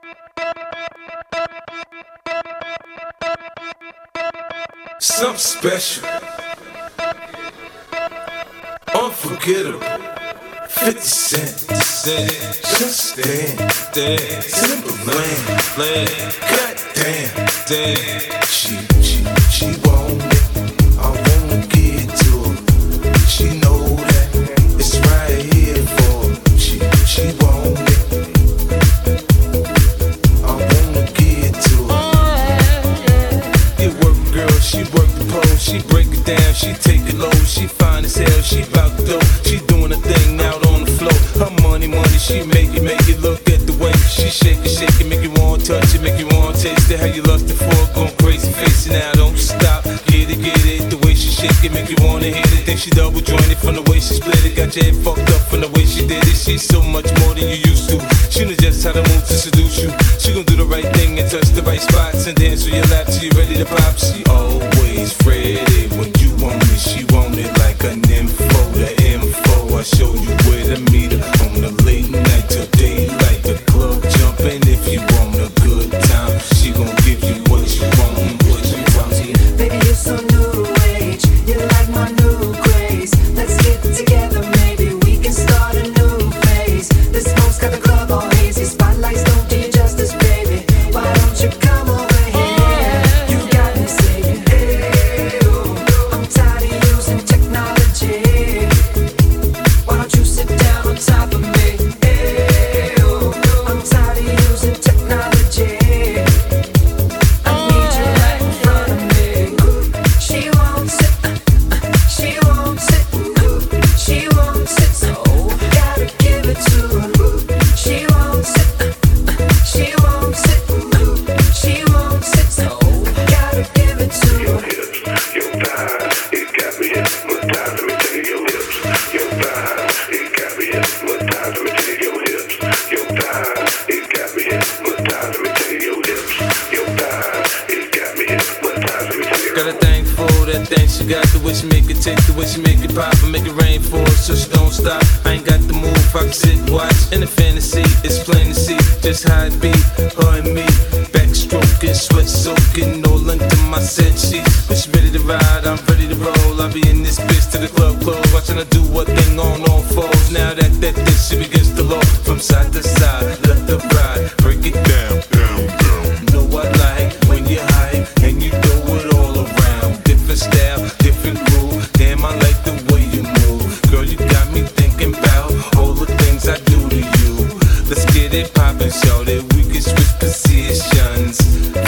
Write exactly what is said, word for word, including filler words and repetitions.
Something special, unforgettable. fifty Cent, just stand, Timberland, goddamn, damn. She, she, she want it, I wanna get to her. She know that it's right here for her. She, she want it, I wanna get to her. It work, girl, she work the pole, she break it down, she take it low, she fine as hell, she bout to go, she doing a thing out on the floor. Her money, money, she make it, make it look at the way she shake it, shake it, make you want to touch it, make you want to taste it. How you lust it for, going crazy, face it now, don't stop. Get it, get it, the way she shake it, make you want to hit it. Think she double jointed from the way she split it, got your head fucked up from the way she did it. She's so much more than you used to. She knows just how to move to seduce you. She gon' do the right thing and touch the right spots and dance on your lap till you ready to pop. She always ready when you want it. She want it like an info, the info. I show you where to meet her on the late night till daylight. The club jumping if you want a good time. She gon' give you what you want, what you want. Baby, you're so new age. You're like my new craze. Let's get together, maybe we can start a new phase. This smoke's got the club all hazy. Spotlights don't do you justice, baby. Why don't you come over here? You got me saying, hey, oh, I'm tired of using technology. Why don't you sit down on top of me? Hey, oh, I'm tired of using technology. I need you right in front of me. She won't sit, she won't sit, she won't sit, so gotta give it to her. She won't sit, she won't sit, she won't sit, so gotta give it to her. Your thighs, it got me hypnotized. Let me tell you your hips. Your thighs, it got me hypnotized. Let me tell you your hips. Your thighs, it got me hypnotized. Let me tell you your hips. Your thighs, it got me hypnotized. Let me tell you. Got a thing for that thing she got, the way she make it tick, the way she make it pop and make it rain for her so she don't stop. I ain't got the move, I can sit, watch in the fantasy. It's plain to see just how it be, her and me. Backstroking, sweat soaking, all under my set sheets. When she ready to ride, I'm ready to roll. I'll be in this bitch till the club close, watching her do what thing on all fours. Now that that this shit begins to low, from side to side, let the ride break it down, down, down. Know I like when you hype and you throw it all around. Different style, different groove. Damn, I like the way you move. Girl, you got me thinking about all the things I do to you. Let's get it poppin', show that we can switch positions.